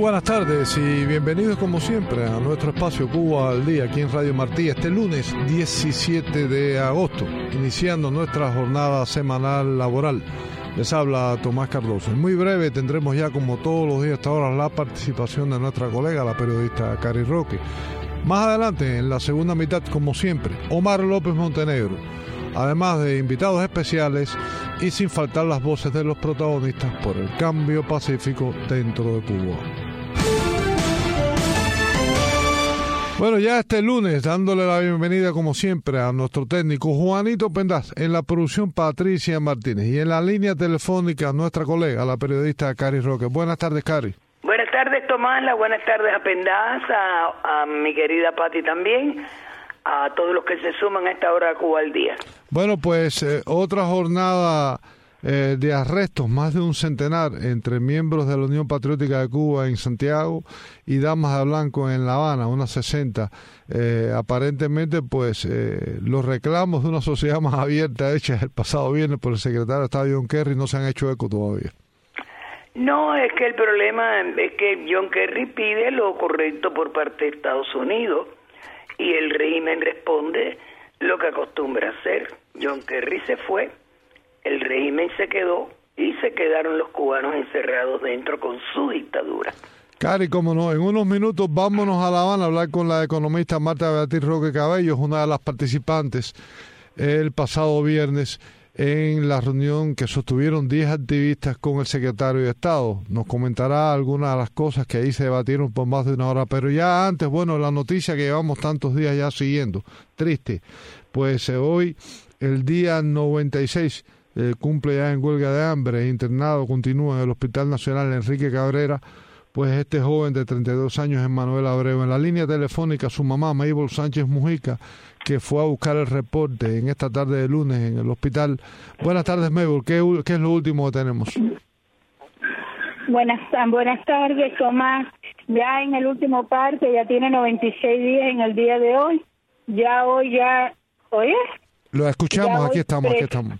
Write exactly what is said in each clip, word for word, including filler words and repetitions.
buenas tardes y bienvenidos como siempre a nuestro espacio Cuba al Día aquí en Radio Martí este lunes diecisiete de agosto, iniciando nuestra jornada semanal laboral. Les habla Tomás Cardoso. En muy breve tendremos ya, como todos los días hasta ahora, la participación de nuestra colega, la periodista Cari Roque. Más adelante, en la segunda mitad, como siempre, Omar López Montenegro, además de invitados especiales y sin faltar las voces de los protagonistas por el cambio pacífico dentro de Cuba. Bueno, ya este lunes, dándole la bienvenida como siempre a nuestro técnico Juanito Pendaz, en la producción Patricia Martínez y en la línea telefónica nuestra colega, la periodista Cari Roque. Buenas tardes, Cari. Buenas tardes, Tomás, las buenas tardes a Pendaz, a, a mi querida Pati también, a todos los que se suman a esta hora de Cuba al Día. Bueno, pues eh, otra jornada eh, de arrestos, más de un centenar entre miembros de la Unión Patriótica de Cuba en Santiago y Damas de Blanco en La Habana, unas sesenta. Eh, aparentemente, pues, eh, los reclamos de una sociedad más abierta hechas el pasado viernes por el secretario de Estado John Kerry no se han hecho eco todavía. No, es que el problema es que John Kerry pide lo correcto por parte de Estados Unidos y el régimen responde lo que acostumbra hacer. John Kerry se fue, el régimen se quedó y se quedaron los cubanos encerrados dentro con su dictadura. Cari, cómo no, en unos minutos vámonos a La Habana a hablar con la economista Marta Beatriz Roque Cabello, una de las participantes el pasado viernes en la reunión que sostuvieron diez activistas con el secretario de Estado. Nos comentará algunas de las cosas que ahí se debatieron por más de una hora, pero ya antes, bueno, la noticia que llevamos tantos días ya siguiendo, triste, pues eh, hoy el día noventa y seis eh, cumple ya en huelga de hambre, internado, continúa en el Hospital Nacional Enrique Cabrera, pues este joven de treinta y dos años, Emmanuel Abreu. En la línea telefónica su mamá, Mabel Sánchez Mujica, que fue a buscar el reporte en esta tarde de lunes en el hospital. Buenas tardes, Mabel. ¿Qué, qué es lo último que tenemos? Buenas, buenas tardes, Tomás. Ya en el último parte, ya tiene noventa y seis días en el día de hoy. Ya hoy, ya... ¿Oye? Lo escuchamos, aquí estamos, aquí estamos.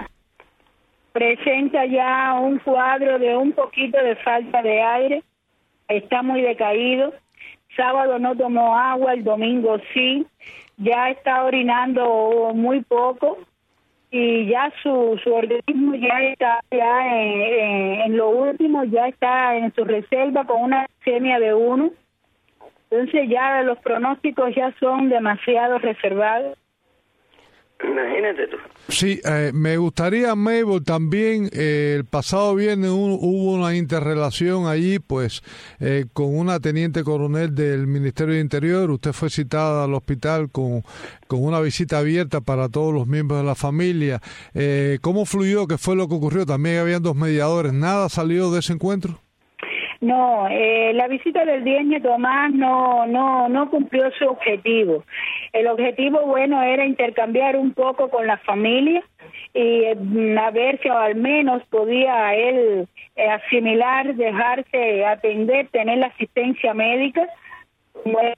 Presenta ya un cuadro de un poquito de falta de aire. Está muy decaído. Sábado no tomó agua, el domingo sí. Ya está orinando muy poco y ya su, su organismo ya está ya en, en, en lo último, ya está en su reserva con una glicemia de uno. Entonces ya los pronósticos ya son demasiado reservados. Imagínate tú. Sí, eh, me gustaría, Mabel, también eh, el pasado viernes hubo, hubo una interrelación allí, pues, eh, con una teniente coronel del Ministerio de Interior. Usted fue citada al hospital con, con una visita abierta para todos los miembros de la familia. Eh, ¿Cómo fluyó? ¿Qué fue lo que ocurrió? También habían dos mediadores. ¿Nada salió de ese encuentro? No, eh, la visita del viernes, Tomás, no, no, no cumplió su objetivo. El objetivo, bueno, era intercambiar un poco con la familia y eh, a ver si al menos podía él eh, asimilar, dejarse atender, tener la asistencia médica. Bueno,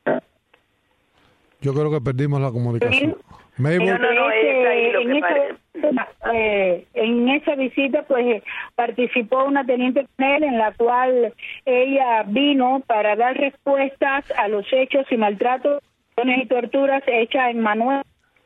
yo creo que perdimos la comunicación. Mabel. No, no, no, está ahí lo en, que esa, eh, en esa visita pues participó una teniente coronel en la cual ella vino para dar respuestas a los hechos y maltratos y torturas hechas en Manuel.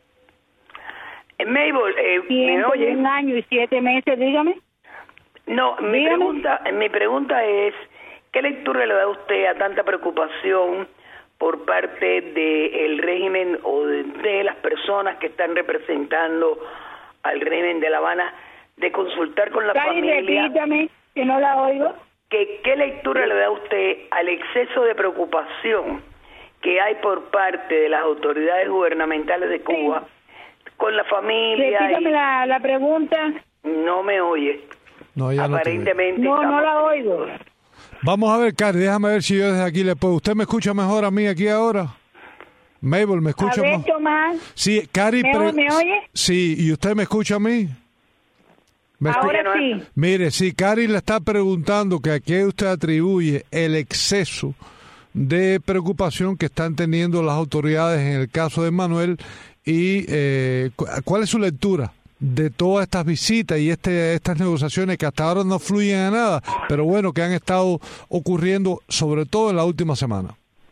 Mabel, eh, ¿me oye? Un año y siete meses, dígame. No, mi dígame. pregunta, mi pregunta es, ¿qué lectura le da usted a tanta preocupación por parte del régimen o de, de las personas que están representando al régimen de La Habana de consultar con la Cari, familia? Repítame, que no la oigo. ¿Qué, ¿Qué lectura le da usted al exceso de preocupación que hay por parte de las autoridades gubernamentales de Cuba sí. con la familia? Repítame y... la, la pregunta. No me oye. No, ya Aparentemente. No, estamos... no la oigo. Vamos a ver, Cari, déjame ver si yo desde aquí le puedo. ¿Usted me escucha mejor a mí aquí ahora? Mabel, ¿me escucha a ver, más? Tomás. Sí, Cari. ¿Me, pre... ¿Me oye? Sí, ¿y usted me escucha a mí? ¿Me Ahora escucha? sí. Mire, sí, Cari le está preguntando que a qué usted atribuye el exceso de preocupación que están teniendo las autoridades en el caso de Manuel y eh, ¿cuál es su lectura de todas estas visitas y este, estas negociaciones que hasta ahora no fluyen a nada, pero bueno, que han estado ocurriendo sobre todo en la última semana?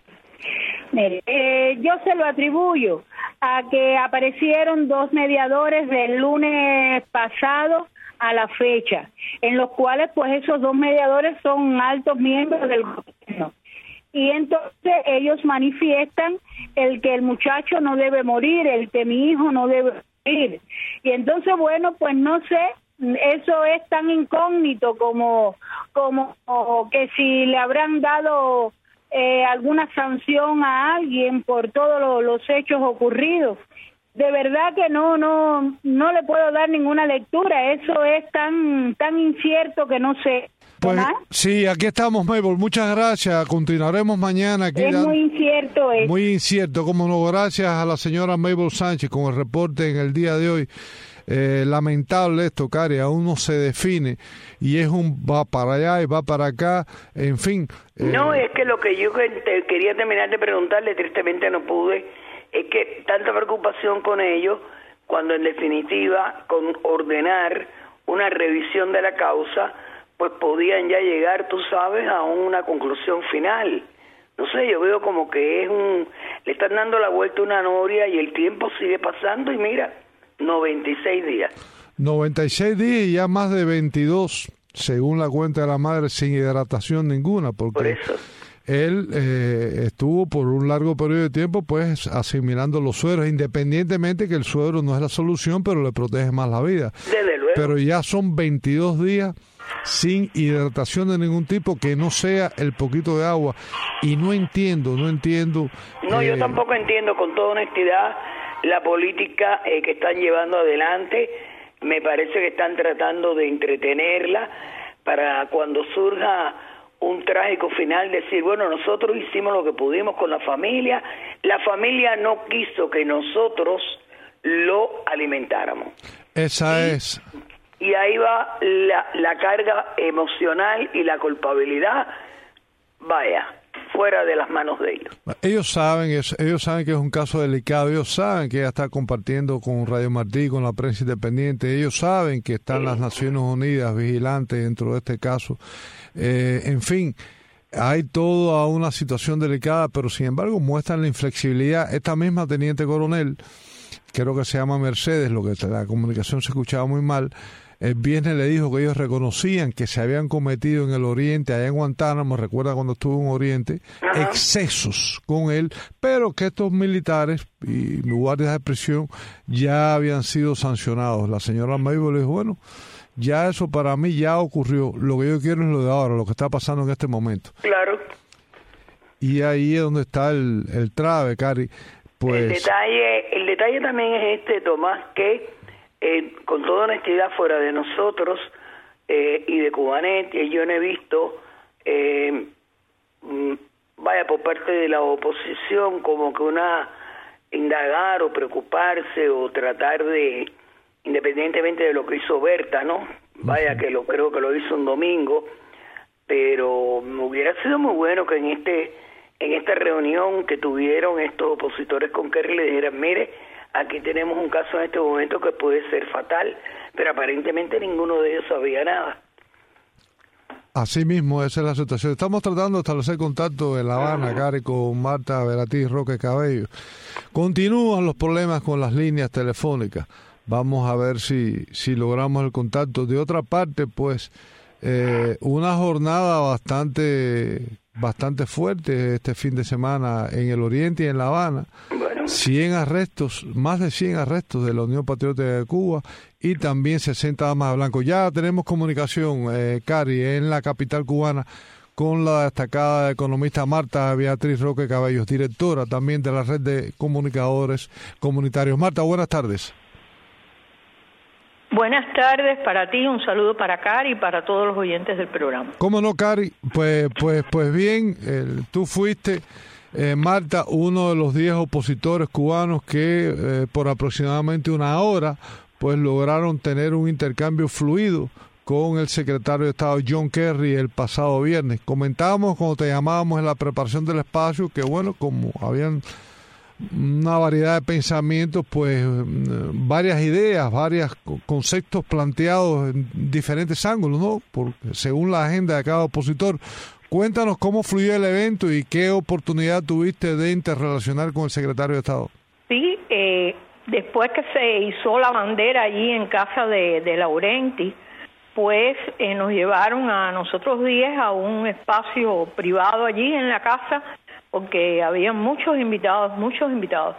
Mire, eh, yo se lo atribuyo a que aparecieron dos mediadores del lunes pasado a la fecha, en los cuales pues esos dos mediadores son altos miembros del gobierno. Y entonces ellos manifiestan el que el muchacho no debe morir, el que mi hijo no debe morir. Y entonces, bueno, pues no sé, eso es tan incógnito como, como que si le habrán dado eh, alguna sanción a alguien por todos lo, los hechos ocurridos. De verdad que no, no, no le puedo dar ninguna lectura, eso es tan, tan incierto que no sé. Pues sí, aquí estamos, Mabel. Muchas gracias. Continuaremos mañana aquí. Es muy incierto eso. Muy incierto, como no. Gracias a la señora Mabel Sánchez con el reporte en el día de hoy. Eh, lamentable esto, Cari, aún no se define y es un va para allá y va para acá, en fin. Eh... No, es que lo que yo te quería terminar de preguntarle, tristemente no pude, es que tanta preocupación con ellos, cuando en definitiva, con ordenar una revisión de la causa, pues podían ya llegar, tú sabes, a una conclusión final. No sé, yo veo como que es un... le están dando la vuelta a una noria y el tiempo sigue pasando y mira, noventa y seis días. noventa y seis días y ya más de veintidós, según la cuenta de la madre, sin hidratación ninguna, porque por eso. él eh, estuvo por un largo periodo de tiempo pues asimilando los sueros, independientemente que el suero no es la solución, pero le protege más la vida. Desde luego. Pero ya son veintidós días sin hidratación de ningún tipo, que no sea el poquito de agua, y no entiendo, no entiendo. No, eh... yo tampoco entiendo, con toda honestidad, la política eh, que están llevando adelante. Me parece que están tratando de entretenerla para cuando surja un trágico final decir, bueno, nosotros hicimos lo que pudimos con la familia, la familia no quiso que nosotros lo alimentáramos. Esa y, es. Y ahí va la, la carga emocional y la culpabilidad, vaya, fuera de las manos de ellos. Ellos saben, ellos saben que es un caso delicado, ellos saben que ella está compartiendo con Radio Martí, con la prensa independiente, ellos saben que están sí. las Naciones Unidas vigilantes dentro de este caso. Eh, en fin, hay toda una situación delicada, pero sin embargo muestran la inflexibilidad. Esta misma teniente coronel, creo que se llama Mercedes, lo que la comunicación se escuchaba muy mal, el viernes le dijo que ellos reconocían que se habían cometido en el Oriente, allá en Guantánamo, recuerda cuando estuvo en Oriente, Ajá. excesos con él, pero que estos militares y guardias de prisión ya habían sido sancionados. La señora Mabel le dijo, bueno, ya eso para mí ya ocurrió, lo que yo quiero es lo de ahora, lo que está pasando en este momento. Claro. Y ahí es donde está el, el trave, Cari. Pues... El detalle, el detalle también es este, Tomás, que Eh, con toda honestidad, fuera de nosotros eh, y de Cubanet, yo no he visto, eh, vaya, por parte de la oposición, como que una indagar o preocuparse o tratar de, independientemente de lo que hizo Berta, ¿no? Vaya, que lo creo que lo hizo un domingo, pero me hubiera sido muy bueno que en este en esta reunión que tuvieron estos opositores con Kerry le dijeran, mire, aquí tenemos un caso en este momento que puede ser fatal, pero aparentemente ninguno de ellos sabía nada. Así mismo, esa es la situación. Estamos tratando de establecer contacto en La Habana, Cari, con Marta Veratiz Roque Cabello. Continúan los problemas con las líneas telefónicas. Vamos a ver si, si logramos el contacto. De otra parte, pues, eh, una jornada bastante, bastante fuerte este fin de semana en el Oriente y en La Habana. cien arrestos, más de cien arrestos de la Unión Patriótica de Cuba y también sesenta damas de blanco. Ya tenemos comunicación, eh, Cari, en la capital cubana con la destacada economista Marta Beatriz Roque Cabellos, directora también de la red de comunicadores comunitarios. Marta, buenas tardes. Buenas tardes para ti, un saludo para Cari y para todos los oyentes del programa. ¿Cómo no, Cari? Pues, pues, pues bien, eh, tú fuiste... Eh, Marta, uno de los diez opositores cubanos que eh, por aproximadamente una hora pues lograron tener un intercambio fluido con el secretario de Estado John Kerry el pasado viernes. Comentábamos cuando te llamábamos en la preparación del espacio que bueno, como habían una variedad de pensamientos, pues varias ideas, varios conceptos planteados en diferentes ángulos, ¿no? Por, según la agenda de cada opositor. Cuéntanos cómo fluyó el evento y qué oportunidad tuviste de interrelacionar con el secretario de Estado. Sí, eh, después que se hizo la bandera allí en casa de, de Laurenti, pues eh, nos llevaron a nosotros diez a un espacio privado allí en la casa, porque había muchos invitados, muchos invitados.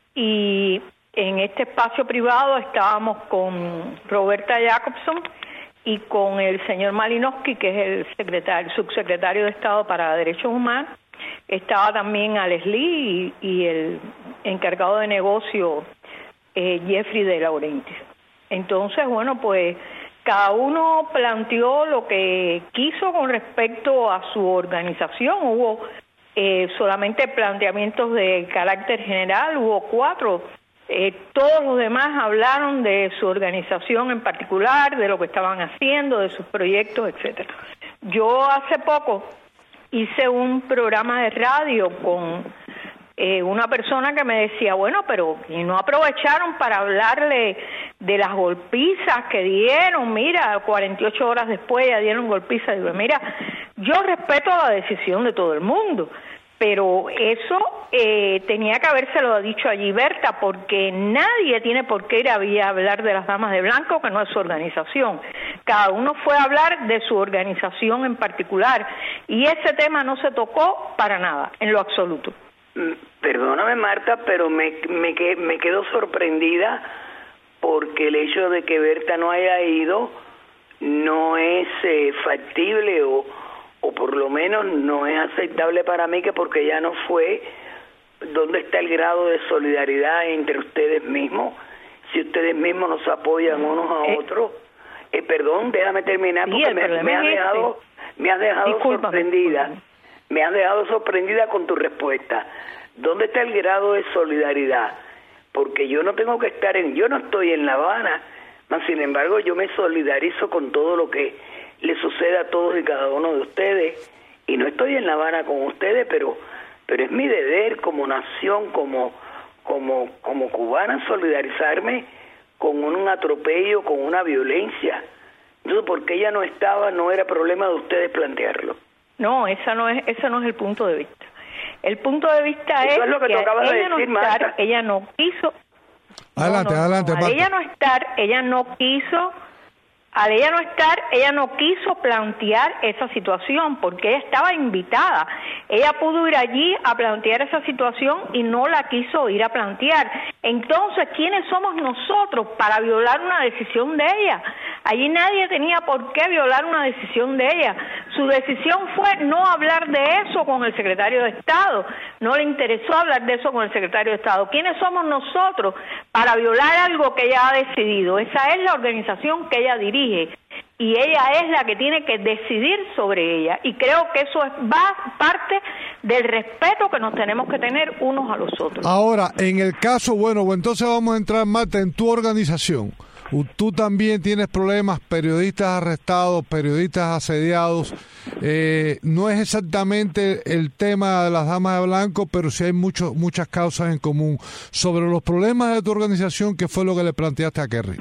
Y en este espacio privado estábamos con Roberta Jacobson y con el señor Malinowski, que es el secretario, subsecretario de Estado para Derechos Humanos. Estaba también Alex Lee y, y el encargado de negocio, eh, Jeffrey de Laurenti. Entonces, bueno, pues cada uno planteó lo que quiso con respecto a su organización. Hubo eh, solamente planteamientos de carácter general, hubo cuatro. Eh, todos los demás hablaron de su organización en particular, de lo que estaban haciendo, de sus proyectos, etcétera. Yo hace poco hice un programa de radio con eh, una persona que me decía, bueno, pero ¿y no aprovecharon para hablarle de las golpizas que dieron? Mira, cuarenta y ocho horas después ya dieron golpizas. Digo, mira, yo respeto la decisión de todo el mundo, pero eso eh, tenía que habérselo dicho allí Berta, porque nadie tiene por qué ir a hablar de las damas de blanco, que no es su organización. Cada uno fue a hablar de su organización en particular, y ese tema no se tocó para nada, en lo absoluto. Perdóname, Marta, pero me, me, me quedo sorprendida porque el hecho de que Berta no haya ido no es eh, factible o o por lo menos no es aceptable para mí, que porque ya no fue. ¿Dónde está el grado de solidaridad entre ustedes mismos? Si ustedes mismos no se apoyan unos a otros. Eh, perdón, déjame terminar, porque sí, me, me has dejado, este. me has dejado Discúlpame. sorprendida. Me has dejado sorprendida con tu respuesta. ¿Dónde está el grado de solidaridad? Porque yo no tengo que estar en, yo no estoy en La Habana, mas sin embargo yo me solidarizo con todo lo que le sucede a todos y cada uno de ustedes, y no estoy en La Habana con ustedes, pero pero es mi deber como nación, como como como cubana, solidarizarme con un atropello, con una violencia. Entonces, porque ella no estaba, no era problema de ustedes plantearlo. No, esa no es, ese no es el punto de vista. El punto de vista Eso es, es lo que, que tú acabas ella de decir, no estar, Marta. ella no quiso. Adelante, no, no, adelante, no, al Marta. ella no estar, ella no quiso. Al ella no estar, ella no quiso plantear esa situación porque ella estaba invitada. Ella pudo ir allí a plantear esa situación y no la quiso ir a plantear. Entonces, ¿quiénes somos nosotros para violar una decisión de ella? Allí nadie tenía por qué violar una decisión de ella. Su decisión fue no hablar de eso con el secretario de Estado. No le interesó hablar de eso con el secretario de Estado. ¿Quiénes somos nosotros para violar algo que ella ha decidido? Esa es la organización que ella dirige. Y ella es la que tiene que decidir sobre ella, y creo que eso es va parte del respeto que nos tenemos que tener unos a los otros. Ahora, en el caso, bueno, pues entonces vamos a entrar, Marta, en tu organización. Tú también tienes problemas, periodistas arrestados, periodistas asediados. Eh, no es exactamente el tema de las damas de blanco, pero sí hay mucho, muchas causas en común. Sobre los problemas de tu organización, ¿qué fue lo que le planteaste a Kerry?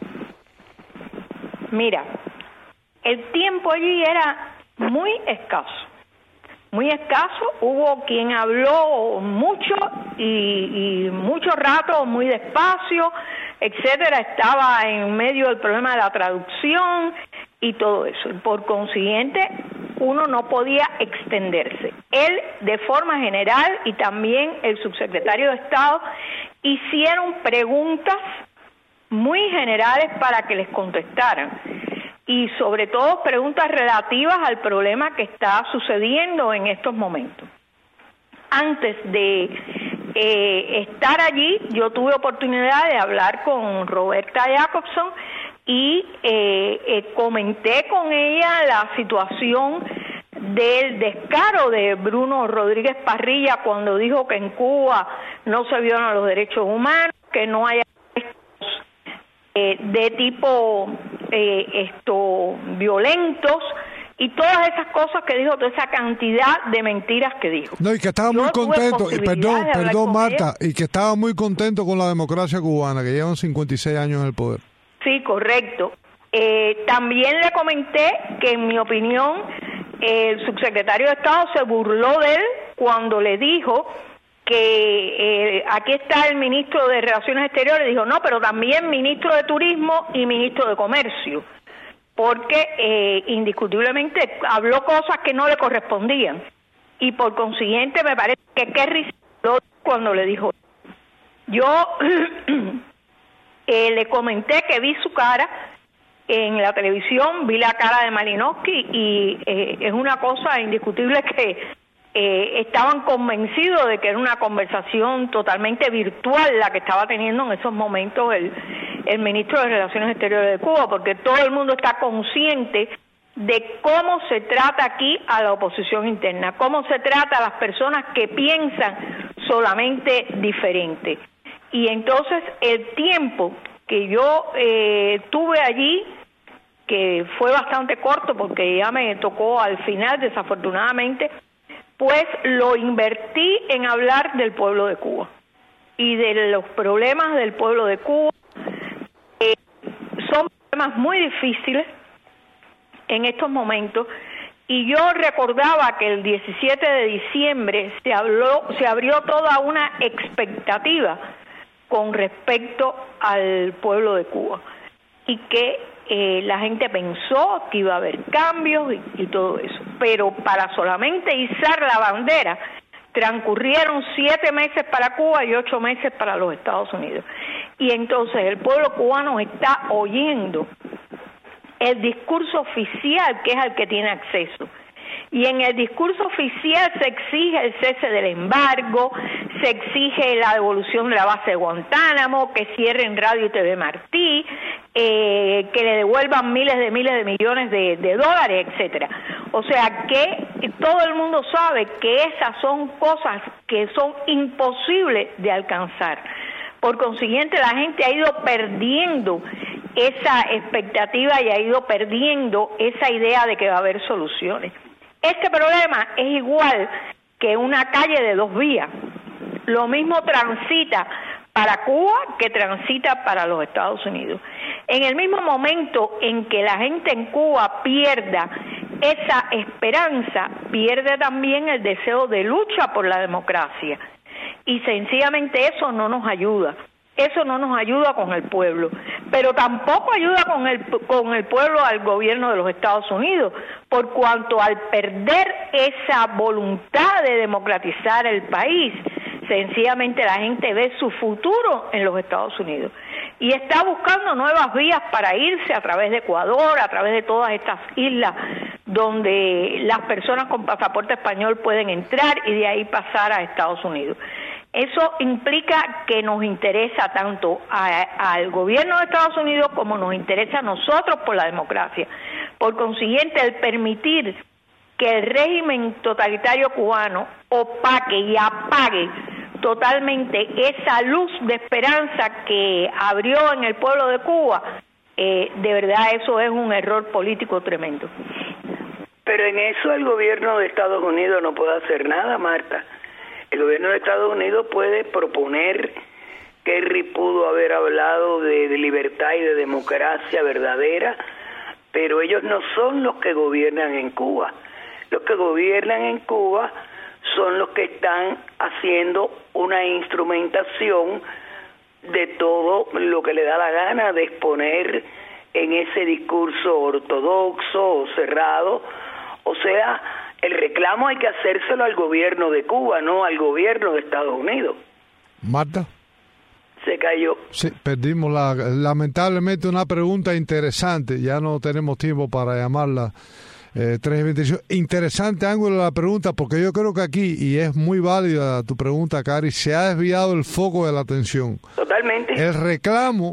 Mira, el tiempo allí era muy escaso, muy escaso. Hubo quien habló mucho y, y mucho rato, muy despacio, etcétera. Estaba en medio del problema de la traducción y todo eso. Por consiguiente, uno no podía extenderse. Él, de forma general, y también el subsecretario de Estado, hicieron preguntas muy generales para que les contestaran, y sobre todo preguntas relativas al problema que está sucediendo en estos momentos. Antes de eh, estar allí, yo tuve oportunidad de hablar con Roberta Jacobson y eh, eh, comenté con ella la situación del descaro de Bruno Rodríguez Parrilla cuando dijo que en Cuba no se violan los derechos humanos, que no hay Eh, de tipo eh, esto violentos, y todas esas cosas que dijo, toda esa cantidad de mentiras que dijo. No, y que estaba muy contento, y perdón, perdón Marta, y que estaba muy contento con la democracia cubana, que llevan cincuenta y seis años en el poder. Sí, correcto. Eh, también le comenté que, en mi opinión, eh, el subsecretario de Estado se burló de él cuando le dijo que eh, aquí está el ministro de Relaciones Exteriores, dijo, no, pero también ministro de Turismo y ministro de Comercio, porque eh, indiscutiblemente habló cosas que no le correspondían, y por consiguiente me parece que Kerry se burló cuando le dijo. Yo eh, le comenté que vi su cara en la televisión, vi la cara de Malinowski, y eh, es una cosa indiscutible que eh, estaban convencidos de que era una conversación totalmente virtual la que estaba teniendo en esos momentos el, el ministro de Relaciones Exteriores de Cuba, porque todo el mundo está consciente de cómo se trata aquí a la oposición interna, cómo se trata a las personas que piensan solamente diferente. Y entonces el tiempo que yo eh, tuve allí, que fue bastante corto porque ya me tocó al final, desafortunadamente, pues lo invertí en hablar del pueblo de Cuba y de los problemas del pueblo de Cuba. Eh, son problemas muy difíciles en estos momentos, y yo recordaba que el diecisiete de diciembre se habló, se abrió toda una expectativa con respecto al pueblo de Cuba, y que eh, la gente pensó que iba a haber cambios y, y todo eso, pero para solamente izar la bandera transcurrieron siete meses para Cuba y ocho meses para los Estados Unidos, y entonces el pueblo cubano está oyendo el discurso oficial, que es al que tiene acceso. Y en el discurso oficial se exige el cese del embargo, se exige la devolución de la base de Guantánamo, que cierren Radio y T V Martí, eh, que le devuelvan miles de miles de millones de, de dólares, etcétera. O sea que todo el mundo sabe que esas son cosas que son imposibles de alcanzar. Por consiguiente, la gente ha ido perdiendo esa expectativa y ha ido perdiendo esa idea de que va a haber soluciones. Este problema es igual que una calle de dos vías. Lo mismo transita para Cuba que transita para los Estados Unidos. En el mismo momento en que la gente en Cuba pierda esa esperanza, pierde también el deseo de lucha por la democracia. Y sencillamente eso no nos ayuda. Eso no nos ayuda con el pueblo, pero tampoco ayuda con el con el pueblo al gobierno de los Estados Unidos, por cuanto al perder esa voluntad de democratizar el país, sencillamente la gente ve su futuro en los Estados Unidos y está buscando nuevas vías para irse a través de Ecuador, a través de todas estas islas donde las personas con pasaporte español pueden entrar y de ahí pasar a Estados Unidos. Eso implica que nos interesa tanto a, al gobierno de Estados Unidos como nos interesa a nosotros por la democracia. Por consiguiente, el permitir que el régimen totalitario cubano opaque y apague totalmente esa luz de esperanza que abrió en el pueblo de Cuba, eh, de verdad eso es un error político tremendo. Pero en eso el gobierno de Estados Unidos no puede hacer nada, Marta. El gobierno de Estados Unidos puede proponer, Kerry pudo haber hablado de, de libertad y de democracia verdadera, pero ellos no son los que gobiernan en Cuba. Los que gobiernan en Cuba son los que están haciendo una instrumentación de todo lo que le da la gana de exponer en ese discurso ortodoxo o cerrado. O sea, el reclamo hay que hacérselo al gobierno de Cuba, no al gobierno de Estados Unidos. Marta. Se cayó. Sí, perdimos la, lamentablemente una pregunta interesante, ya no tenemos tiempo para llamarla. Eh, tres veinticinco. Interesante ángulo de la pregunta, porque yo creo que aquí, y es muy válida tu pregunta, Cari, se ha desviado el foco de la atención. Totalmente. El reclamo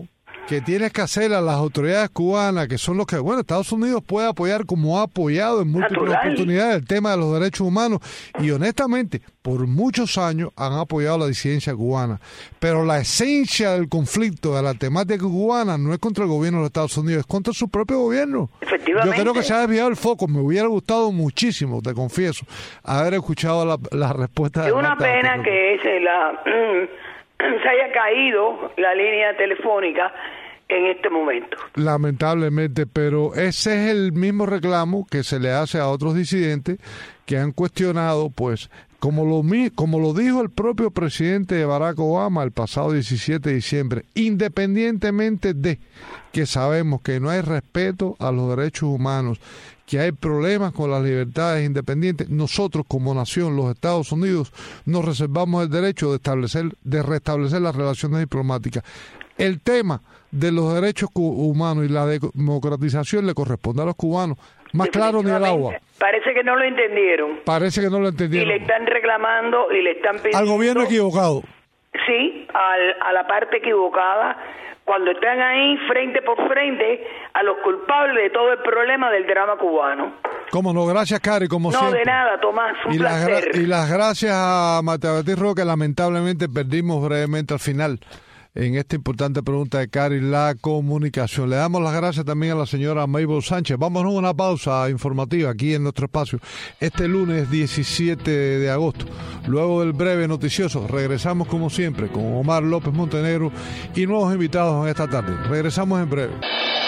que tienes que hacer a las autoridades cubanas, que son los que, bueno, Estados Unidos puede apoyar como ha apoyado en múltiples Natural. oportunidades el tema de los derechos humanos, y honestamente, por muchos años han apoyado la disidencia cubana. Pero la esencia del conflicto, de la temática cubana, no es contra el gobierno de los Estados Unidos, es contra su propio gobierno. Efectivamente. Yo creo que se ha desviado el foco. Me hubiera gustado muchísimo, te confieso, haber escuchado la, la respuesta. Es una pena que se, la, se haya caído la línea telefónica en este momento. Lamentablemente, pero ese es el mismo reclamo que se le hace a otros disidentes que han cuestionado, pues, como lo, como lo dijo el propio presidente Barack Obama el pasado diecisiete de diciembre, independientemente de que sabemos que no hay respeto a los derechos humanos, que hay problemas con las libertades independientes, nosotros como nación, los Estados Unidos, nos reservamos el derecho de establecer, de restablecer las relaciones diplomáticas. El tema de los derechos humanos y la democratización le corresponde a los cubanos. Más claro ni el agua. Parece que no lo entendieron. Parece que no lo entendieron. Y le están reclamando y le están pidiendo... Al gobierno equivocado. Sí, al, a la parte equivocada, cuando están ahí frente por frente a los culpables de todo el problema del drama cubano. Cómo no, gracias, Cari, como no, siempre. No, de nada, Tomás, un y placer. Las gra- y las gracias a Marta Beatriz Roque, lamentablemente perdimos brevemente al final en esta importante pregunta de Cari, la comunicación. Le damos las gracias también a la señora Mabel Sánchez. Vámonos a una pausa informativa aquí en nuestro espacio este lunes diecisiete de agosto. Luego del breve noticioso, regresamos como siempre con Omar López Montenegro y nuevos invitados en esta tarde. Regresamos en breve.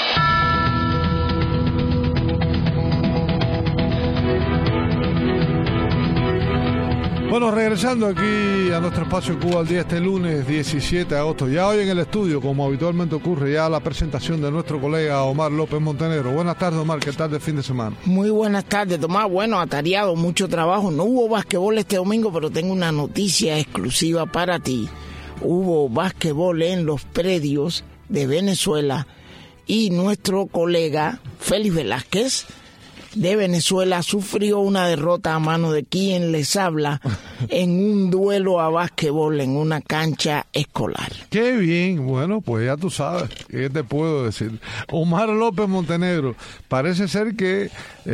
Bueno, regresando aquí a nuestro espacio Cuba al día este lunes diecisiete de agosto. Ya hoy en el estudio, como habitualmente ocurre, ya la presentación de nuestro colega Omar López Montenegro. Buenas tardes, Omar, ¿qué tal de fin de semana? Muy buenas tardes, Tomás. Bueno, atareado, mucho trabajo. No hubo básquetbol este domingo, pero tengo una noticia exclusiva para ti. Hubo básquetbol en los predios de Venezuela y nuestro colega Félix Velázquez de Venezuela sufrió una derrota a mano de quien les habla en un duelo a básquetbol en una cancha escolar. Qué bien, bueno, pues ya tú sabes, ¿qué te puedo decir? Omar López Montenegro, parece ser que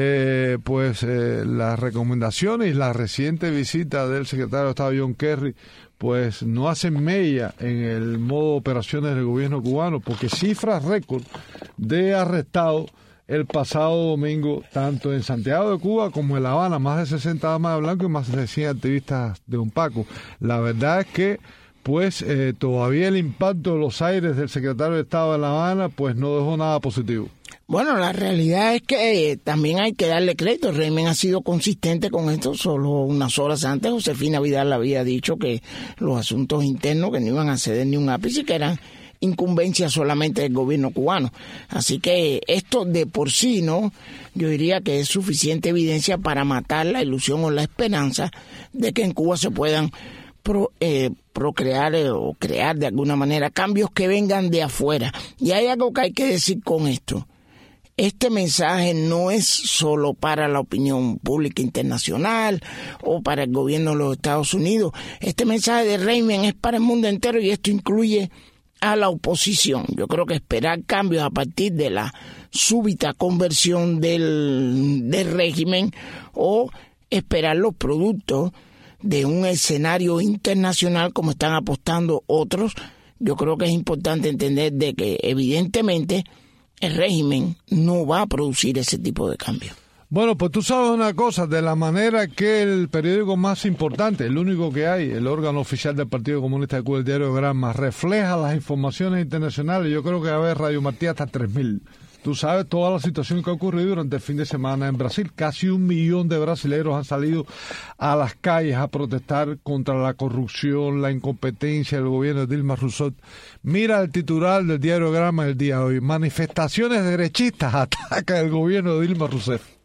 eh, pues eh, las recomendaciones y la reciente visita del secretario de Estado John Kerry pues no hacen mella en el modo de operaciones del gobierno cubano, porque cifras récord de arrestados el pasado domingo, tanto en Santiago de Cuba como en La Habana, más de sesenta damas de blanco y más de cien activistas de UNPACO. La verdad es que, pues, eh, todavía el impacto de los aires del secretario de Estado de La Habana, pues, no dejó nada positivo. Bueno, la realidad es que eh, también hay que darle crédito. El régimen ha sido consistente con esto. Solo unas horas antes, Josefina Vidal había dicho que los asuntos internos que no iban a ceder ni un ápice, que eran incumbencia solamente del gobierno cubano. Así que esto de por sí, ¿no? Yo diría que es suficiente evidencia para matar la ilusión o la esperanza de que en Cuba se puedan pro, eh, procrear eh, o crear de alguna manera cambios que vengan de afuera. Y hay algo que hay que decir con esto. Este mensaje no es solo para la opinión pública internacional o para el gobierno de los Estados Unidos. Este mensaje de régimen es para el mundo entero y esto incluye a la oposición. Yo creo que esperar cambios a partir de la súbita conversión del, del régimen o esperar los productos de un escenario internacional como están apostando otros, yo creo que es importante entender de que evidentemente el régimen no va a producir ese tipo de cambios. Bueno, pues tú sabes una cosa, de la manera que el periódico más importante, el único que hay, el órgano oficial del Partido Comunista de Cuba, el diario Granma, refleja las informaciones internacionales. Yo creo que va a haber Radio Martí hasta tres mil. Tú sabes toda la situación que ha ocurrido durante el fin de semana en Brasil. Casi un millón de brasileños han salido a las calles a protestar contra la corrupción, la incompetencia del gobierno de Dilma Rousseff. Mira el titular del diario Granma el día de hoy. Manifestaciones derechistas atacan el gobierno de Dilma Rousseff.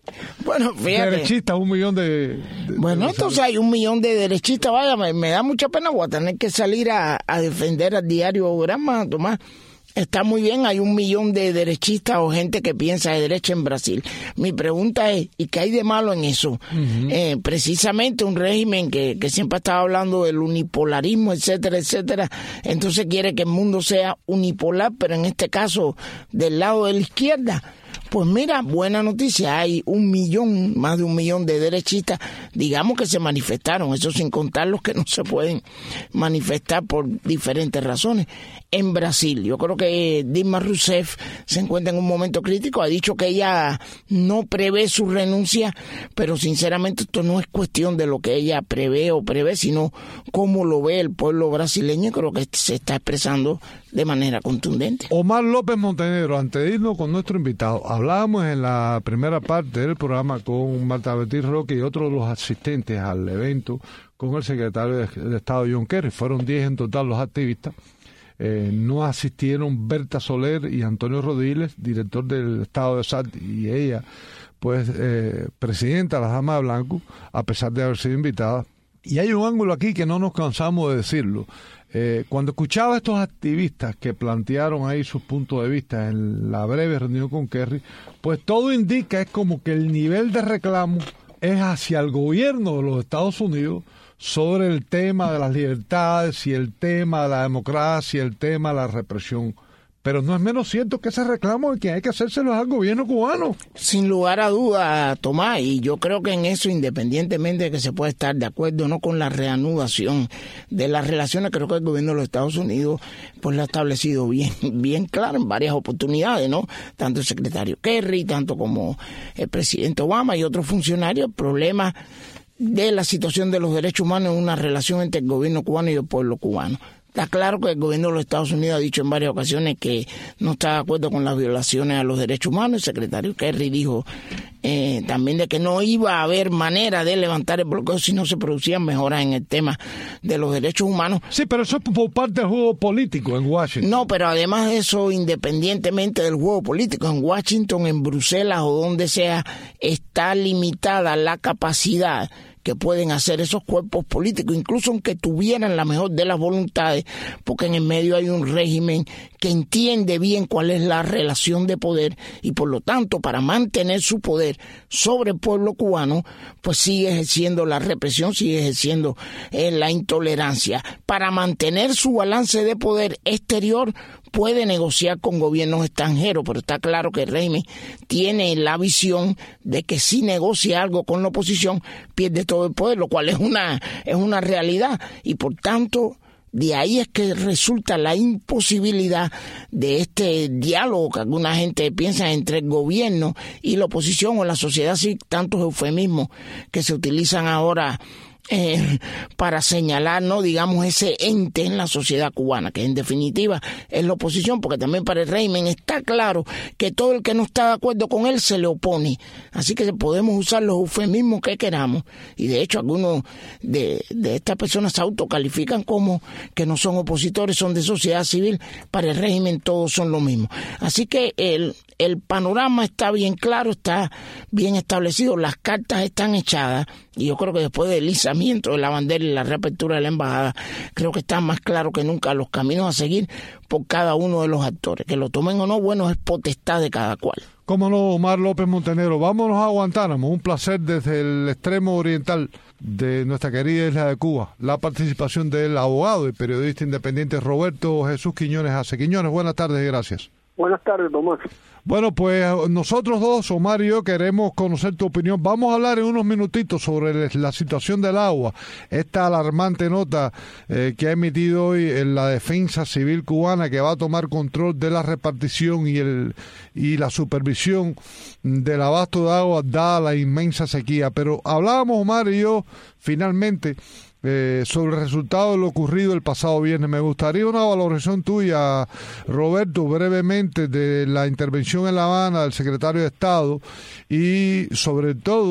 Bueno, fíjate. Derechistas, un millón de... de bueno, de entonces hay un millón de derechistas. Vaya, me, me da mucha pena, voy a tener que salir a, a defender al diario Gramma, Tomás. Está muy bien, hay un millón de derechistas o gente que piensa de derecha en Brasil. Mi pregunta es, ¿y qué hay de malo en eso? Uh-huh. Eh, precisamente un régimen que, que siempre estaba hablando del unipolarismo, etcétera, etcétera. Entonces quiere que el mundo sea unipolar, pero en este caso del lado de la izquierda. Pues mira, buena noticia, hay un millón, más de un millón de derechistas, digamos que se manifestaron, eso sin contar los que no se pueden manifestar por diferentes razones. En Brasil, yo creo que Dilma Rousseff se encuentra en un momento crítico, ha dicho que ella no prevé su renuncia, pero sinceramente esto no es cuestión de lo que ella prevé o prevé, sino cómo lo ve el pueblo brasileño, creo que se está expresando de manera contundente. Omar López Montenegro, antes de irnos con nuestro invitado, hablábamos en la primera parte del programa con Marta Beatriz Roque y otros de los asistentes al evento con el secretario de, de Estado John Kerry. Fueron diez en total los activistas. Eh, no asistieron Berta Soler y Antonio Rodiles, director del Estado de S A T, y ella, pues, eh, presidenta de la Dama de Blanco, a pesar de haber sido invitada. Y hay un ángulo aquí que no nos cansamos de decirlo. Eh, cuando escuchaba a estos activistas que plantearon ahí sus puntos de vista en la breve reunión con Kerry, pues todo indica es como que el nivel de reclamo es hacia el gobierno de los Estados Unidos sobre el tema de las libertades y el tema de la democracia, el tema de la represión. Pero no es menos cierto que ese reclamo que hay que hacérselo al gobierno cubano. Sin lugar a duda, Tomás, y yo creo que en eso, independientemente de que se pueda estar de acuerdo o no con la reanudación de las relaciones, creo que el gobierno de los Estados Unidos pues lo ha establecido bien, bien claro en varias oportunidades, ¿no? Tanto el secretario Kerry, tanto como el presidente Obama y otros funcionarios, el problema de la situación de los derechos humanos en una relación entre el gobierno cubano y el pueblo cubano. Está claro que el gobierno de los Estados Unidos ha dicho en varias ocasiones que no está de acuerdo con las violaciones a los derechos humanos. El secretario Kerry dijo eh, también de que no iba a haber manera de levantar el bloqueo si no se producían mejoras en el tema de los derechos humanos. Sí, pero eso es por parte del juego político en Washington. No, pero además de eso, independientemente del juego político, en Washington, en Bruselas o donde sea, está limitada la capacidad que pueden hacer esos cuerpos políticos, incluso aunque tuvieran la mejor de las voluntades, porque en el medio hay un régimen que entiende bien cuál es la relación de poder y por lo tanto para mantener su poder sobre el pueblo cubano, pues sigue ejerciendo la represión, sigue ejerciendo eh, la intolerancia. Para mantener su balance de poder exterior puede negociar con gobiernos extranjeros, pero está claro que el régimen tiene la visión de que si negocia algo con la oposición, pierde todo el poder, lo cual es una, es una realidad. Y por tanto, de ahí es que resulta la imposibilidad de este diálogo que alguna gente piensa entre el gobierno y la oposición o la sociedad civil, tantos eufemismos que se utilizan ahora Eh, para señalar, no digamos, ese ente en la sociedad cubana, que en definitiva es la oposición, porque también para el régimen está claro que todo el que no está de acuerdo con él se le opone, así que podemos usar los eufemismos que queramos, y de hecho algunos de, de estas personas se autocalifican como que no son opositores, son de sociedad civil. Para el régimen todos son lo mismo, así que el, el panorama está bien claro, está bien establecido, las cartas están echadas, y yo creo que después del izamiento de la bandera y la reapertura de la embajada, creo que está más claro que nunca los caminos a seguir por cada uno de los actores. Que lo tomen o no, bueno, es potestad de cada cual. Cómo no, Omar López Montenegro. Vámonos a Guantánamo. Un placer desde el extremo oriental de nuestra querida isla de Cuba. La participación del abogado y periodista independiente Roberto Jesús Quiñones Ace. Quiñones, buenas tardes y gracias. Buenas tardes, Tomás. Bueno, pues nosotros dos, Omar y yo, queremos conocer tu opinión. Vamos a hablar en unos minutitos sobre la situación del agua, esta alarmante nota eh, que ha emitido hoy en la Defensa Civil Cubana, que va a tomar control de la repartición y el y la supervisión del abasto de agua dada la inmensa sequía. Pero hablábamos, Omar y yo, finalmente, Eh, sobre el resultado de lo ocurrido el pasado viernes. Me gustaría una valoración tuya, Roberto, brevemente, de la intervención en La Habana del secretario de Estado y, sobre todo,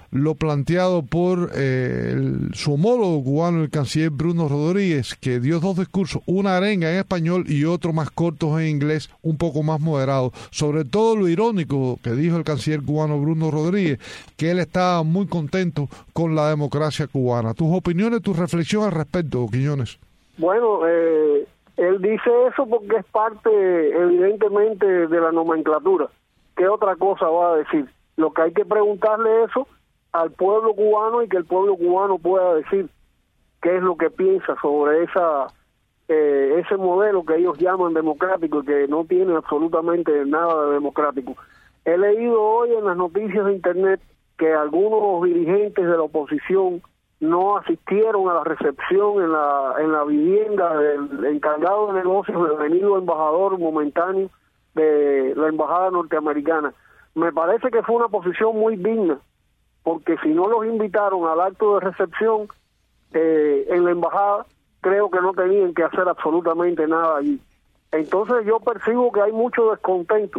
lo planteado por eh, el, su homólogo cubano, el canciller Bruno Rodríguez, que dio dos discursos, una arenga en español y otro más cortos en inglés, un poco más moderado. Sobre todo lo irónico que dijo el canciller cubano Bruno Rodríguez, que él estaba muy contento con la democracia cubana. Tus opiniones, tus reflexiones al respecto, Quiñones. Bueno, eh, él dice eso porque es parte evidentemente de la nomenclatura. ¿Qué otra cosa va a decir? Lo que hay que preguntarle eso al pueblo cubano y que el pueblo cubano pueda decir qué es lo que piensa sobre esa eh, ese modelo que ellos llaman democrático y que no tiene absolutamente nada de democrático. He leído hoy en las noticias de internet que algunos dirigentes de la oposición no asistieron a la recepción en la en la vivienda del encargado de negocios del venido embajador momentáneo de la embajada norteamericana. Me parece que fue una posición muy digna, porque si no los invitaron al acto de recepción eh, en la embajada, creo que no tenían que hacer absolutamente nada allí. Entonces yo percibo que hay mucho descontento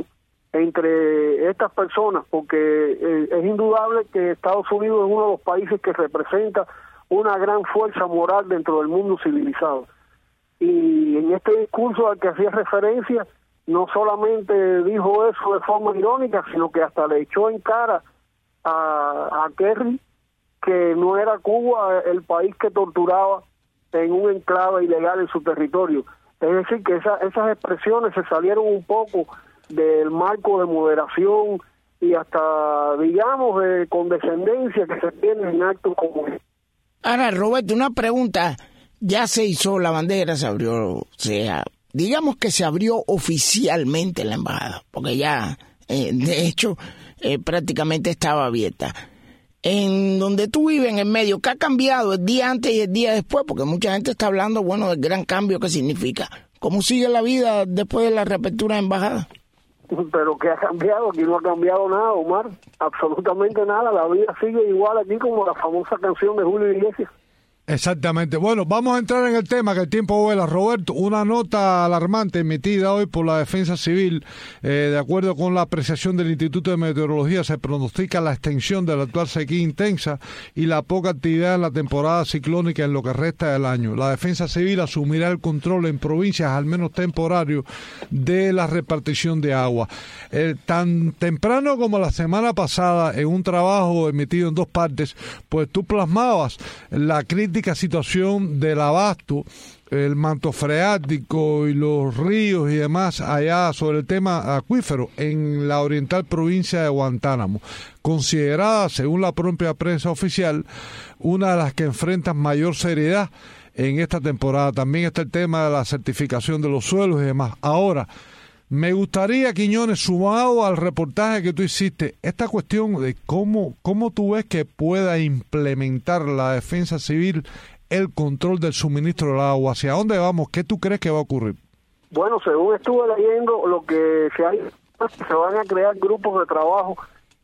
entre estas personas, porque eh, es indudable que Estados Unidos es uno de los países que representa una gran fuerza moral dentro del mundo civilizado. Y en este discurso al que hacía referencia, no solamente dijo eso de forma irónica, sino que hasta le echó en cara a, a Kerry que no era Cuba el país que torturaba en un enclave ilegal en su territorio. Es decir, que esa, esas expresiones se salieron un poco del marco de moderación y hasta, digamos, de condescendencia que se tiene en actos como este. Ahora, Roberto, una pregunta. Ya se hizo la bandera, se abrió, o sea, digamos que se abrió oficialmente la embajada, porque ya, eh, de hecho, eh, prácticamente estaba abierta. En donde tú vives, en el medio, ¿qué ha cambiado el día antes y el día después? Porque mucha gente está hablando, bueno, del gran cambio que significa. ¿Cómo sigue la vida después de la reapertura de embajada? Pero ¿qué ha cambiado? Aquí no ha cambiado nada, Omar. Absolutamente nada. La vida sigue igual aquí como la famosa canción de Julio Iglesias. Exactamente. Bueno, vamos a entrar en el tema, que el tiempo vuela. Roberto, una nota alarmante emitida hoy por la Defensa Civil. Eh, de acuerdo con la apreciación del Instituto de Meteorología, se pronostica la extensión de la actual sequía intensa y la poca actividad en la temporada ciclónica en lo que resta del año. La Defensa Civil asumirá el control en provincias, al menos temporario, de la repartición de agua. Eh, tan temprano como la semana pasada, en un trabajo emitido en dos partes, pues tú plasmabas la crítica situación del abasto, el manto freático y los ríos y demás allá sobre el tema acuífero en la oriental provincia de Guantánamo, considerada, según la propia prensa oficial, una de las que enfrentan mayor seriedad en esta temporada. También está el tema de la certificación de los suelos y demás. Ahora, me gustaría, Quiñones, sumado al reportaje que tú hiciste, esta cuestión de cómo, cómo tú ves que pueda implementar la Defensa Civil el control del suministro del agua. ¿Hacia dónde vamos? ¿Qué tú crees que va a ocurrir? Bueno, según estuve leyendo, lo que se hay, se van a crear grupos de trabajo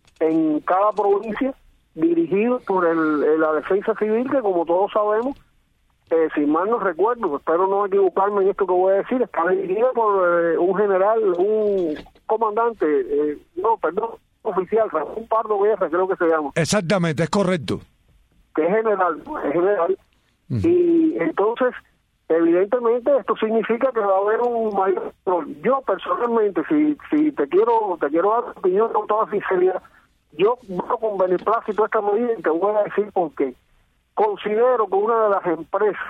en cada provincia dirigidos por el, la Defensa Civil, que como todos sabemos, Eh, si mal no recuerdo, espero no equivocarme en esto que voy a decir, está dirigida por eh, un general, un comandante, eh, no, perdón, oficial, un Pardo Guerra, creo que se llama. Exactamente, es correcto. Que es general, es general. Uh-huh. Y entonces, evidentemente, esto significa que va a haber un mayor control. Yo, personalmente, si si te quiero te quiero dar opinión con toda sinceridad, yo voy con beneplácito esta medida y te voy a decir por qué. Considero que una de las empresas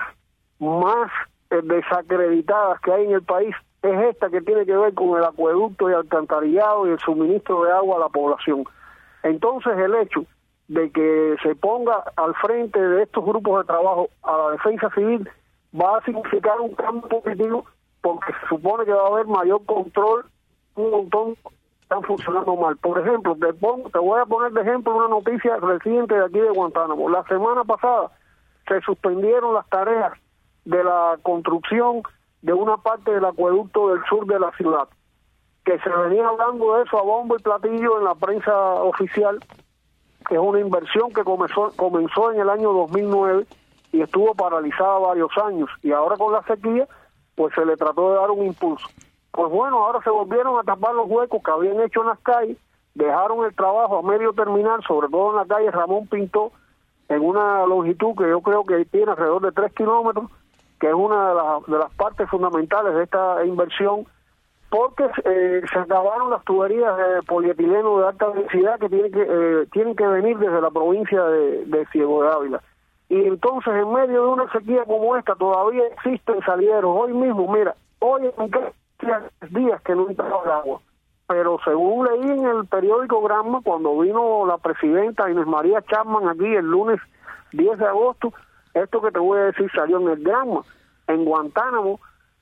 más eh, desacreditadas que hay en el país es esta que tiene que ver con el acueducto y alcantarillado y el suministro de agua a la población. Entonces el hecho de que se ponga al frente de estos grupos de trabajo a la Defensa Civil va a significar un cambio positivo, porque se supone que va a haber mayor control, un montón están funcionando mal. Por ejemplo, te, pongo, te voy a poner de ejemplo una noticia reciente de aquí de Guantánamo. La semana pasada se suspendieron las tareas de la construcción de una parte del acueducto del sur de la ciudad, que se venía hablando de eso a bombo y platillo en la prensa oficial, que es una inversión que comenzó, comenzó en el año dos mil nueve y estuvo paralizada varios años, y ahora con la sequía pues se le trató de dar un impulso. Pues bueno, ahora se volvieron a tapar los huecos que habían hecho en las calles dejaron el trabajo a medio terminar, sobre todo en la calle Ramón Pintó, en una longitud que yo creo que tiene alrededor de tres kilómetros, que es una de, la, de las partes fundamentales de esta inversión, porque eh, se acabaron las tuberías de polietileno de alta densidad que tienen que eh, tienen que venir desde la provincia de, de Ciego de Ávila. Y entonces, en medio de una sequía como esta, todavía existen salieros. Hoy mismo, mira, hoy en días que no entraba el agua. Pero según leí en el periódico Granma, cuando vino la presidenta Inés María Chapman aquí el lunes diez de agosto, esto que te voy a decir salió en el Granma. En Guantánamo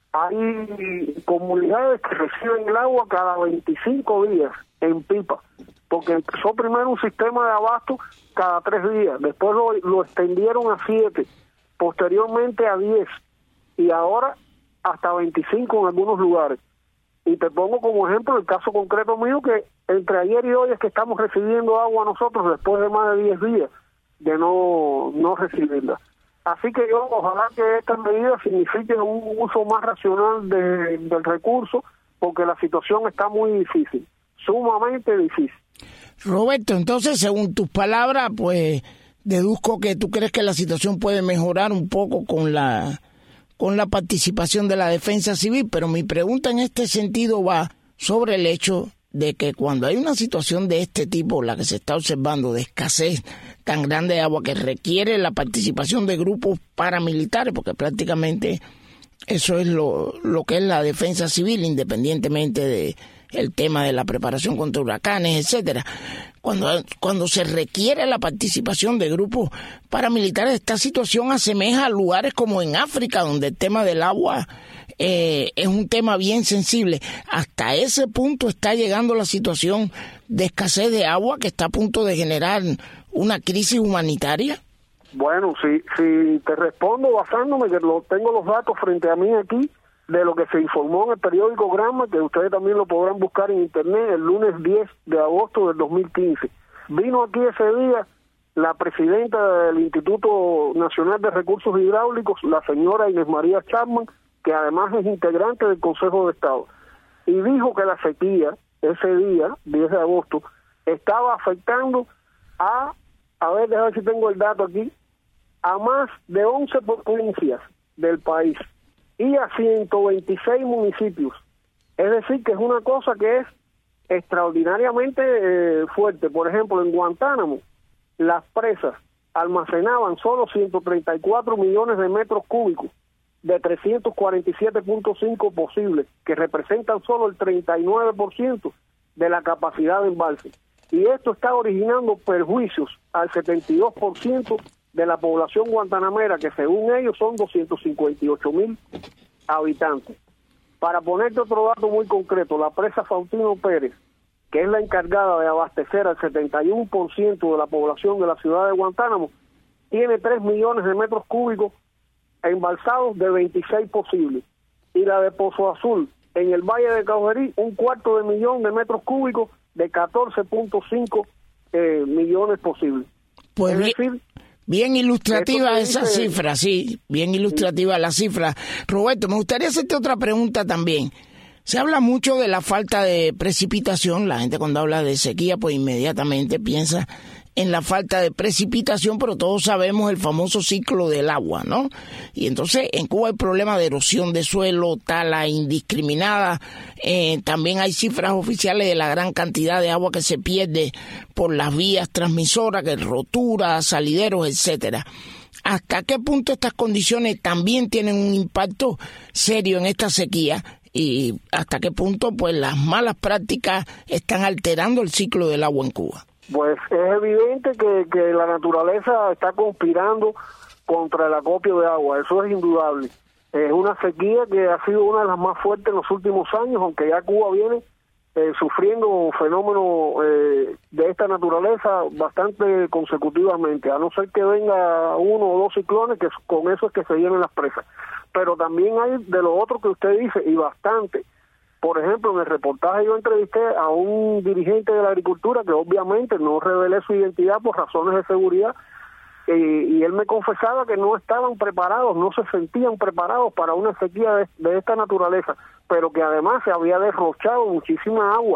hay comunidades que reciben el agua cada veinticinco días en pipa, porque empezó primero un sistema de abasto cada tres días, después lo, lo extendieron a siete, posteriormente a diez, y ahora hasta veinticinco en algunos lugares. Y te pongo como ejemplo el caso concreto mío, que entre ayer y hoy es que estamos recibiendo agua nosotros después de más de diez días de no, no recibirla. Así que yo ojalá que estas medidas signifiquen un uso más racional de, del recurso, porque la situación está muy difícil, sumamente difícil. Roberto, entonces, según tus palabras, pues deduzco que tú crees que la situación puede mejorar un poco con la con la participación de la defensa civil, pero mi pregunta en este sentido va sobre el hecho de que cuando hay una situación de este tipo, la que se está observando, de escasez tan grande de agua, que requiere la participación de grupos paramilitares, porque prácticamente eso es lo, lo que es la defensa civil, independientemente de el tema de la preparación contra huracanes, etcétera. Cuando, cuando se requiere la participación de grupos paramilitares, esta situación asemeja a lugares como en África, donde el tema del agua eh, es un tema bien sensible. Hasta ese punto está llegando la situación de escasez de agua, que está a punto de generar una crisis humanitaria. Bueno, si, si te respondo basándome, que lo, tengo los datos frente a mí aquí, de lo que se informó en el periódico Granma, que ustedes también lo podrán buscar en internet, el lunes diez de agosto del dos mil quince. Vino aquí ese día la presidenta del Instituto Nacional de Recursos Hidráulicos, la señora Inés María Chapman, que además es integrante del Consejo de Estado, y dijo que la sequía, ese día, diez de agosto, estaba afectando a, a ver, déjame ver si tengo el dato aquí, a más de once provincias del país y a ciento veintiséis municipios. Es decir, que es una cosa que es extraordinariamente eh, fuerte. Por ejemplo, en Guantánamo, las presas almacenaban solo ciento treinta y cuatro millones de metros cúbicos de trescientos cuarenta y siete punto cinco posibles, que representan solo el treinta y nueve por ciento de la capacidad de embalse. Y esto está originando perjuicios al setenta y dos por ciento de la población guantanamera, que según ellos son doscientos cincuenta y ocho mil habitantes. Para ponerte otro dato muy concreto, la presa Faustino Pérez, que es la encargada de abastecer al setenta y uno por ciento de la población de la ciudad de Guantánamo, tiene tres millones de metros cúbicos embalsados de veintiséis posibles. Y la de Pozo Azul, en el Valle de Caujerí, un cuarto de millón de metros cúbicos de catorce punto cinco eh, millones posibles. Pues es bien, decir, bien ilustrativa esa dice, cifra, sí, bien ilustrativa sí. la cifra. Roberto, me gustaría hacerte otra pregunta también. Se habla mucho de la falta de precipitación. La gente cuando habla de sequía, pues inmediatamente piensa en la falta de precipitación, pero todos sabemos el famoso ciclo del agua, ¿no? Y entonces en Cuba hay problema de erosión de suelo, tala indiscriminada. Eh, también hay cifras oficiales de la gran cantidad de agua que se pierde por las vías transmisoras, que roturas, salideros, etcétera. ¿Hasta qué punto estas condiciones también tienen un impacto serio en esta sequía? Y hasta qué punto pues las malas prácticas están alterando el ciclo del agua en Cuba. Pues es evidente que, que la naturaleza está conspirando contra el acopio de agua, eso es indudable. Es una sequía que ha sido una de las más fuertes en los últimos años, aunque ya Cuba viene eh, sufriendo un fenómeno eh, de esta naturaleza bastante consecutivamente, a no ser que venga uno o dos ciclones, que con eso es que se llenan las presas. Pero también hay de lo otro que usted dice, y bastante. Por ejemplo, en el reportaje yo entrevisté a un dirigente de la agricultura que obviamente no revelé su identidad por razones de seguridad, y, y él me confesaba que no estaban preparados, no se sentían preparados para una sequía de, de esta naturaleza, pero que además se había derrochado muchísima agua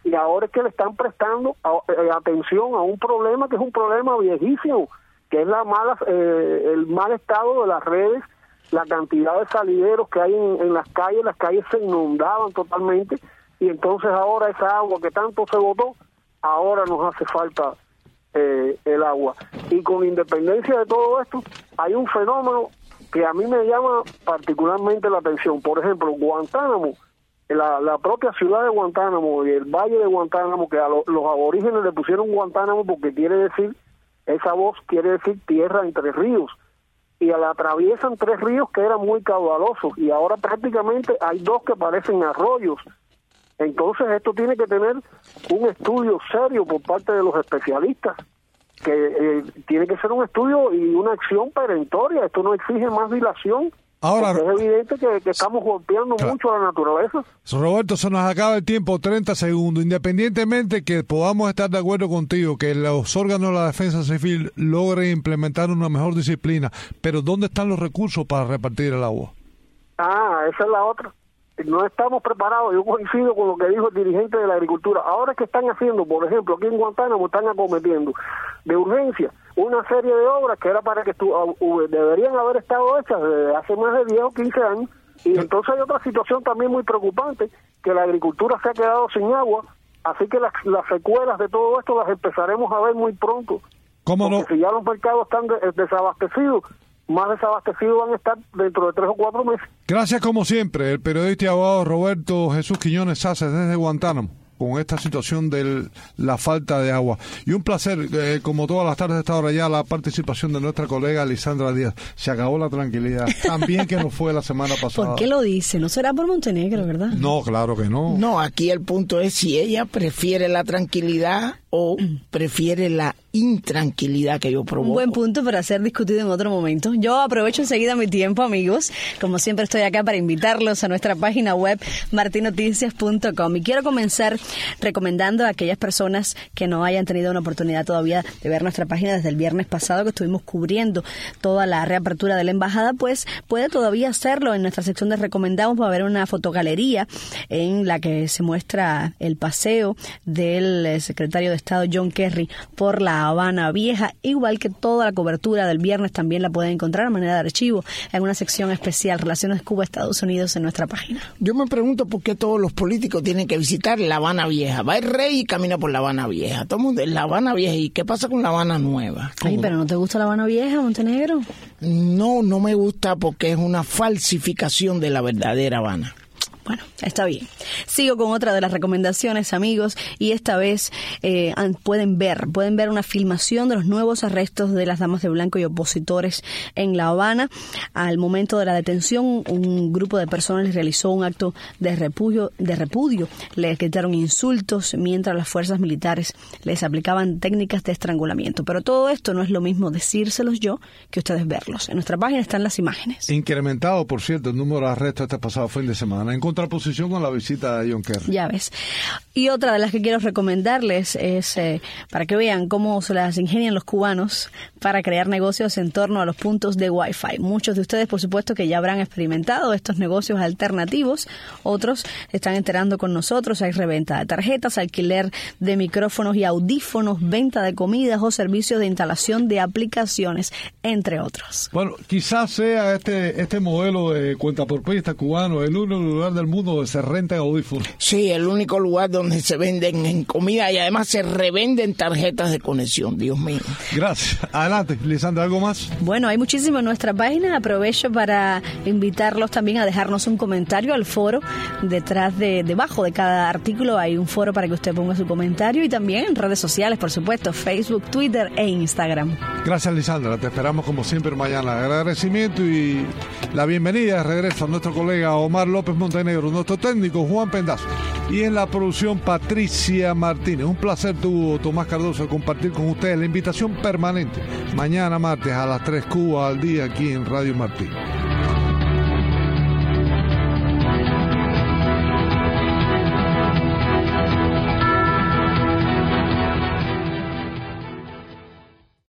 y ahora es que le están prestando a, eh, atención a un problema que es un problema viejísimo, que es la mala, eh, el mal estado de las redes, la cantidad de salideros que hay en, en las calles, las calles se inundaban totalmente, y entonces ahora esa agua que tanto se botó, ahora nos hace falta eh, el agua. Y con independencia de todo esto, hay un fenómeno que a mí me llama particularmente la atención. Por ejemplo, Guantánamo, la, la propia ciudad de Guantánamo y el valle de Guantánamo, que a lo, los aborígenes le pusieron Guantánamo porque quiere decir, esa voz quiere decir tierra entre ríos, y la atraviesan tres ríos que eran muy caudalosos, y ahora prácticamente hay dos que parecen arroyos. Entonces esto tiene que tener un estudio serio por parte de los especialistas, que eh, tiene que ser un estudio y una acción perentoria. Esto no exige más dilación. Ahora, es evidente que, que estamos golpeando claro. mucho a la naturaleza. Roberto, se nos acaba el tiempo, treinta segundos. Independientemente que podamos estar de acuerdo contigo, que los órganos de la defensa civil logren implementar una mejor disciplina, pero ¿dónde están los recursos para repartir el agua? Ah, esa es la otra. No estamos preparados. Yo coincido con lo que dijo el dirigente de la agricultura. Ahora es que están haciendo, por ejemplo, aquí en Guantánamo están acometiendo de urgencia una serie de obras que era para que estu- uh, deberían haber estado hechas desde hace más de diez o quince años, y entonces hay otra situación también muy preocupante, que la agricultura se ha quedado sin agua, así que las, las secuelas de todo esto las empezaremos a ver muy pronto. ¿Cómo no? Porque si ya los mercados están de- desabastecidos, más desabastecidos van a estar dentro de tres o cuatro meses. Gracias como siempre, el periodista y abogado Roberto Jesús Quiñones Saces desde Guantánamo, con esta situación de la falta de agua. Y un placer, eh, como todas las tardes de esta hora ya, la participación de nuestra colega Lisandra Díaz. Se acabó la tranquilidad, también que nos fue la semana pasada. ¿Por qué lo dice? No será por Montenegro, ¿verdad? No, claro que no. No, aquí el punto es si ella prefiere la tranquilidad o prefiere la intranquilidad que yo provoco. Un buen punto para ser discutido en otro momento. Yo aprovecho enseguida mi tiempo, amigos. Como siempre estoy acá para invitarlos a nuestra página web martin noticias punto com, y quiero comenzar recomendando a aquellas personas que no hayan tenido una oportunidad todavía de ver nuestra página desde el viernes pasado, que estuvimos cubriendo toda la reapertura de la embajada, pues puede todavía hacerlo. En nuestra sección de recomendados va a haber una fotogalería en la que se muestra el paseo del secretario de Estado John Kerry por la Habana Vieja, igual que toda la cobertura del viernes también la pueden encontrar a manera de archivo en una sección especial, Relaciones Cuba-Estados Unidos, en nuestra página. Yo me pregunto por qué todos los políticos tienen que visitar la Habana Vieja. Va el rey y camina por la Habana Vieja. Todo el mundo en la Habana Vieja. ¿Y qué pasa con la Habana Nueva? Ay, pero ¿no te gusta la Habana Vieja, Montenegro? No, no me gusta porque es una falsificación de la verdadera Habana. Bueno, está bien. Sigo con otra de las recomendaciones, amigos, y esta vez eh, pueden ver, pueden ver una filmación de los nuevos arrestos de las damas de blanco y opositores en La Habana. Al momento de la detención, un grupo de personas les realizó un acto de repudio, de repudio, les gritaron insultos mientras las fuerzas militares les aplicaban técnicas de estrangulamiento. Pero todo esto no es lo mismo decírselos yo que ustedes verlos. En nuestra página están las imágenes. Incrementado, por cierto, el número de arrestos este pasado fin de semana, en contraposición con la visita de John Kerry. Ya ves. Y otra de las que quiero recomendarles es eh, para que vean cómo se las ingenian los cubanos para crear negocios en torno a los puntos de Wi-Fi. Muchos de ustedes, por supuesto, que ya habrán experimentado estos negocios alternativos. Otros están enterando con nosotros. Hay reventa de tarjetas, alquiler de micrófonos y audífonos, venta de comidas o servicios de instalación de aplicaciones, entre otros. Bueno, quizás sea este este modelo de cuenta por pista cubano el único lugar del mundo donde se rentan audífonos. Sí, el único lugar donde se venden en comida y además se revenden tarjetas de conexión. Dios mío. Gracias. Adelante, Lisandra, ¿algo más? Bueno, hay muchísimo en nuestra página. Aprovecho para invitarlos también a dejarnos un comentario al foro. Detrás de, debajo de cada artículo hay un foro para que usted ponga su comentario, y también en redes sociales, por supuesto, Facebook, Twitter e Instagram. Gracias, Lisandra. Te esperamos como siempre mañana. Agradecimiento y la bienvenida de regreso a nuestro colega Omar López Montenegro, nuestro técnico Juan Pendazo, y en la producción Patricia Martínez. Un placer tuvo Tomás Cardoso compartir con ustedes la invitación permanente mañana martes a las tres Cuba al día aquí en Radio Martín.